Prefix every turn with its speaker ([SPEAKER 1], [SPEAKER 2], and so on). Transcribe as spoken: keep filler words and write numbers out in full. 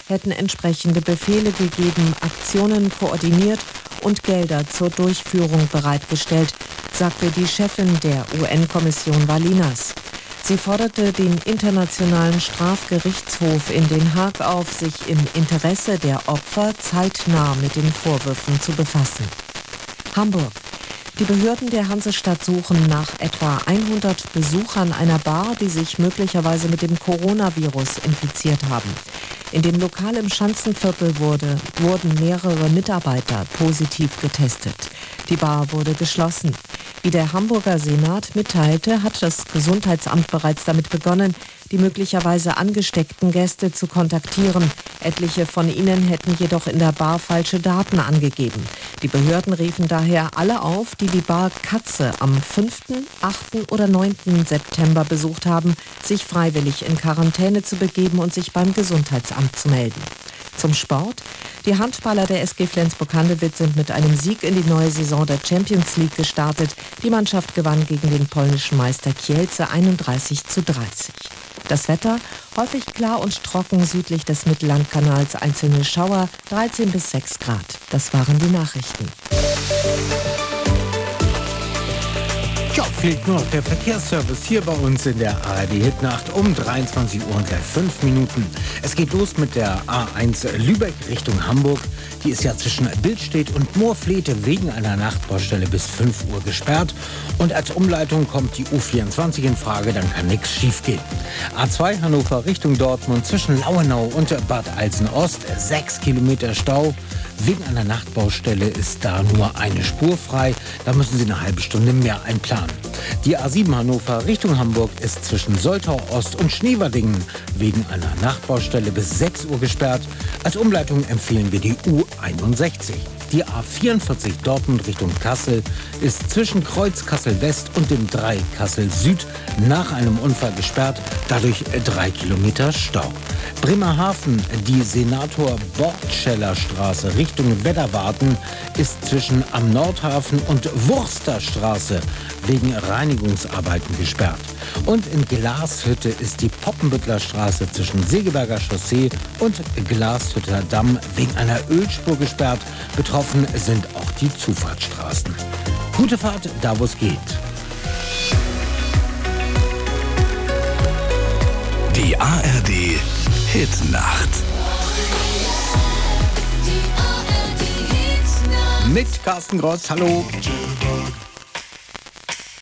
[SPEAKER 1] hätten entsprechende Befehle gegeben, Aktionen koordiniert und Gelder zur Durchführung bereitgestellt, sagte die Chefin der U N-Kommission Valinas. Sie forderte den Internationalen Strafgerichtshof in Den Haag auf, sich im Interesse der Opfer zeitnah mit den Vorwürfen zu befassen. Hamburg. Die Behörden der Hansestadt suchen nach etwa hundert Besuchern einer Bar, die sich möglicherweise mit dem Coronavirus infiziert haben. In dem Lokal im Schanzenviertel wurde, wurden mehrere Mitarbeiter positiv getestet. Die Bar wurde geschlossen. Wie der Hamburger Senat mitteilte, hat das Gesundheitsamt bereits damit begonnen, die möglicherweise angesteckten Gäste zu kontaktieren. Etliche von ihnen hätten jedoch in der Bar falsche Daten angegeben. Die Behörden riefen daher alle auf, die die Bar Katze am fünften, achten oder neunten September besucht haben, sich freiwillig in Quarantäne zu begeben und sich beim Gesundheitsamt zu melden. Zum Sport. Die Handballer der S G Flensburg-Handewitt sind mit einem Sieg in die neue Saison der Champions League gestartet. Die Mannschaft gewann gegen den polnischen Meister Kielce einunddreißig zu dreißig. Das Wetter, häufig klar und trocken südlich des Mittellandkanals, einzelne Schauer, dreizehn bis sechs Grad. Das waren die Nachrichten.
[SPEAKER 2] Ja, fehlt nur noch der Verkehrsservice hier bei uns in der A R D-Hitnacht um dreiundzwanzig Uhr und gleich fünf Minuten. Es geht los mit der A eins Lübeck Richtung Hamburg. Die ist ja zwischen Billstedt und Moorflete wegen einer Nachtbaustelle bis fünf Uhr gesperrt. Und als Umleitung kommt die U vierundzwanzig in Frage, dann kann nichts schiefgehen. A zwei Hannover Richtung Dortmund zwischen Lauenau und Bad Alsen-Ost, sechs Kilometer Stau. Wegen einer Nachtbaustelle ist da nur eine Spur frei. Da müssen Sie eine halbe Stunde mehr einplanen. Die A sieben Hannover Richtung Hamburg ist zwischen Soltau Ost und Schneverdingen wegen einer Nachtbaustelle bis sechs Uhr gesperrt. Als Umleitung empfehlen wir die U einundsechzig. Die A vierundvierzig Dortmund Richtung Kassel ist zwischen Kreuz Kassel West und dem drei Kassel Süd nach einem Unfall gesperrt, dadurch drei Kilometer Stau. Bremerhaven, die Senator Bortscheller Straße Richtung Wedderwarten ist zwischen am Nordhafen und Wursterstraße wegen Reinigungsarbeiten gesperrt. Und in Glashütte ist die Poppenbüttler Straße zwischen Segeberger Chaussee und Glashütter Damm wegen einer Ölspur gesperrt. Betroffen sind auch die Zufahrtsstraßen. Gute Fahrt, da wo es geht.
[SPEAKER 3] Die A R D Hitnacht.
[SPEAKER 2] Mit Carsten Gross, hallo.